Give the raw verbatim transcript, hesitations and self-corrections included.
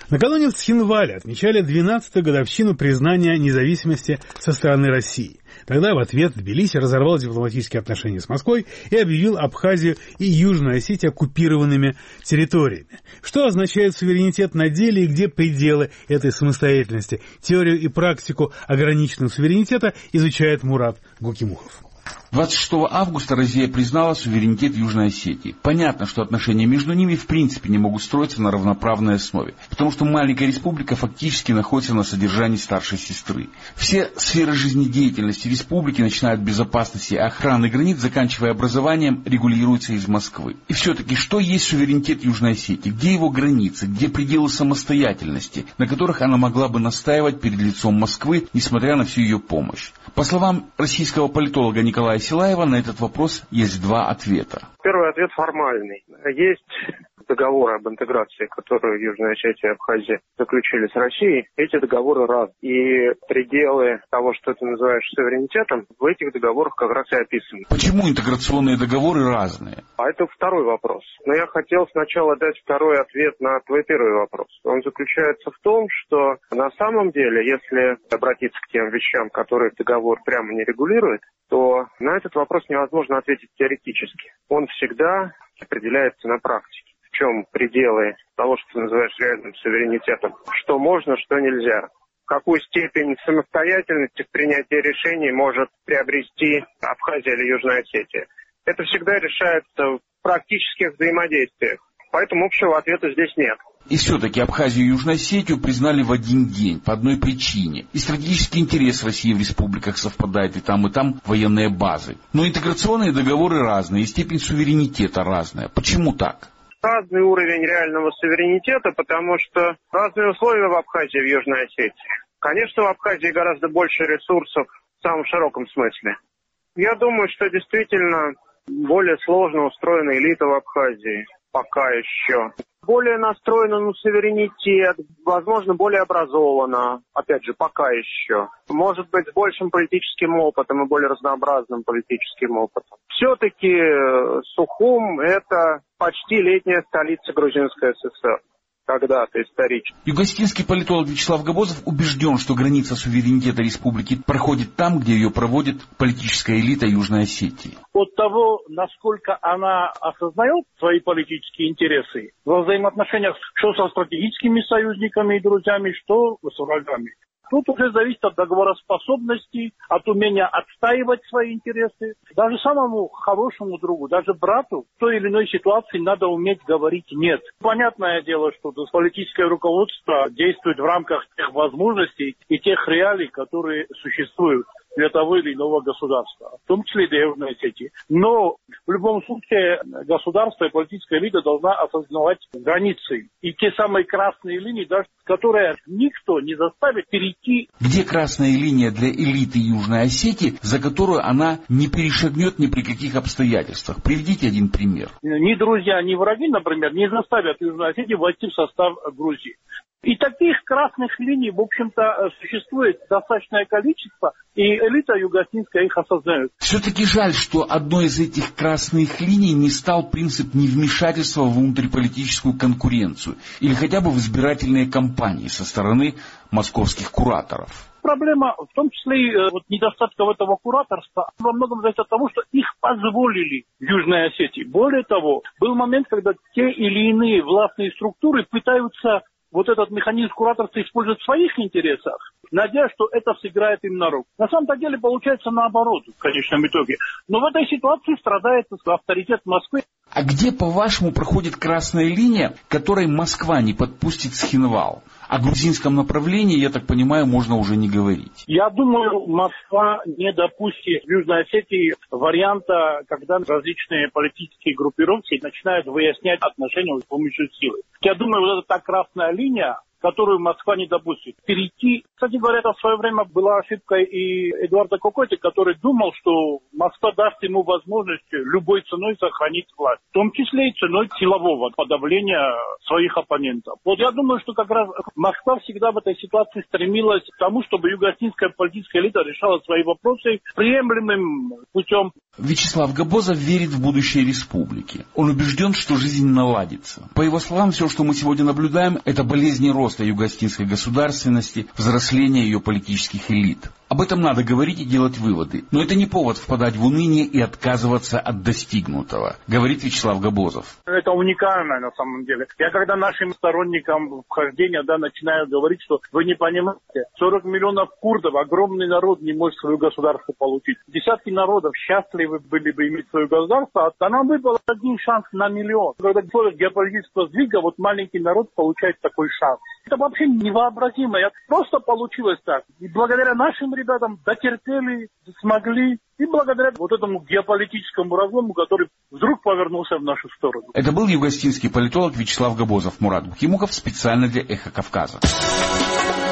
Накануне в Цхинвале отмечали двенадцатую годовщину признания независимости со стороны России. Тогда в ответ Тбилиси разорвал дипломатические отношения с Москвой и объявил Абхазию и Южную Осетию оккупированными территориями. Что означает суверенитет на деле и где пределы этой самостоятельности? Теорию и практику ограниченного суверенитета изучает Мурат Гукимухов. двадцать шестого августа Россия признала суверенитет Южной Осетии. Понятно, что отношения между ними в принципе не могут строиться на равноправной основе, потому что маленькая республика фактически находится на содержании старшей сестры. Все сферы жизнедеятельности республики, начиная от безопасности и охраны границ, заканчивая образованием, регулируются из Москвы. И все-таки, что есть суверенитет Южной Осетии? Где его границы? Где пределы самостоятельности, на которых она могла бы настаивать перед лицом Москвы, несмотря на всю ее помощь? По словам российского политолога Николая Силаева, на этот вопрос есть два ответа. Первый ответ формальный. Есть договоры об интеграции, которые Южная Осетия и Абхазия заключили с Россией. Эти договоры разные. И пределы того, что ты называешь суверенитетом, в этих договорах как раз и описаны. Почему интеграционные договоры разные? А это второй вопрос. Но я хотел сначала дать второй ответ на твой первый вопрос. Он заключается в том, что на самом деле, если обратиться к тем вещам, которые договор прямо не регулирует, то на этот вопрос невозможно ответить теоретически. Он всегда определяется на практике. В чем пределы того, что ты называешь реальным суверенитетом? Что можно, что нельзя? Какую степень самостоятельности в принятии решений может приобрести Абхазия или Южная Осетия? Это всегда решается в практических взаимодействиях. Поэтому общего ответа здесь нет. И все-таки Абхазию и Южную Осетию признали в один день, по одной причине. И стратегический интерес России в республиках совпадает, и там, и там военные базы. Но интеграционные договоры разные, и степень суверенитета разная. Почему так? Разный уровень реального суверенитета, потому что разные условия в Абхазии и в Южной Осетии. Конечно, в Абхазии гораздо больше ресурсов в самом широком смысле. Я думаю, что действительно более сложно устроена элита в Абхазии. Пока еще. Более настроена на суверенитет, возможно, более образована, опять же, пока еще. Может быть, с большим политическим опытом и более разнообразным политическим опытом. Все-таки Сухум – это почти летняя столица Грузинской ССР. Когда-то исторически. Югославский политолог Вячеслав Габозов убежден, что граница суверенитета республики проходит там, где ее проводит политическая элита Южной Осетии. От того, насколько она осознает свои политические интересы во взаимоотношениях что со стратегическими союзниками и друзьями, что с врагами. Тут уже зависит от договороспособности, от умения отстаивать свои интересы. Даже самому хорошему другу, даже брату в той или иной ситуации надо уметь говорить «нет». Понятное дело, что политическое руководство действует в рамках тех возможностей и тех реалий, которые существуют для того или иного государства, в том числе и для Южной Осетии. Но в любом случае государство и политическая элита должна осознавать границы и те самые красные линии, даже которые никто не заставит перейти. Где красная линия для элиты Южной Осетии, за которую она не перешагнет ни при каких обстоятельствах? Приведите один пример. Ни друзья, ни враги, например, не заставят Южную Осетию войти в состав Грузии. И таких красных линий, в общем-то, существует достаточное количество, и элита югославская их осознает. Все-таки жаль, что одной из этих красных линий не стал принцип невмешательства в внутриполитическую конкуренцию или хотя бы в избирательные кампании со стороны московских кураторов. Проблема в том числе и вот, недостатков этого кураторства во многом зависит от того, что их позволили в Южной Осетии. Более того, был момент, когда те или иные властные структуры пытаются вот этот механизм кураторства использовать в своих интересах, надеясь, что это сыграет им на руку. На самом-то деле получается наоборот в конечном итоге. Но в этой ситуации страдает авторитет Москвы. А где, по-вашему, проходит красная линия, которой Москва не подпустит Цхинвал? О грузинском направлении, я так понимаю, можно уже не говорить. Я думаю, Москва не допустит в Южной Осетии варианта, когда различные политические группировки начинают выяснять отношения с помощью силы. Я думаю, вот эта та красная линия, которую Москва не допустит. Перейти, кстати говоря, это в свое время была ошибкой и Эдуарда Кокоти, который думал, что Москва даст ему возможность любой ценой сохранить власть, в том числе и ценой силового подавления своих оппонентов. Вот я думаю, что как раз Москва всегда в этой ситуации стремилась к тому, чтобы югославская политическая элита решала свои вопросы приемлемым путем. Вячеслав Габозов верит в будущее республики. Он убежден, что жизнь наладится. По его словам, все, что мы сегодня наблюдаем, это болезни роста. роста юго-остинской государственности, взросления ее политических элит. Об этом надо говорить и делать выводы. Но это не повод впадать в уныние и отказываться от достигнутого, говорит Вячеслав Габозов. Это уникально на самом деле. Я когда нашим сторонникам вхождения да, начинаю говорить, что вы не понимаете, сорок миллионов курдов, огромный народ не может свое государство получить. Десятки народов счастливы были бы иметь свое государство, а нам выпал один шанс на миллион. Когда в условиях геополитического сдвига вот маленький народ получает такой шанс. Это вообще невообразимо. Это просто получилось так. И благодаря нашим ребятам дотерпели, смогли. И благодаря вот этому геополитическому разлому, который вдруг повернулся в нашу сторону. Это был юго-остинский политолог Вячеслав Габозов. Мурат Бухимуков специально для «Эхо Кавказа».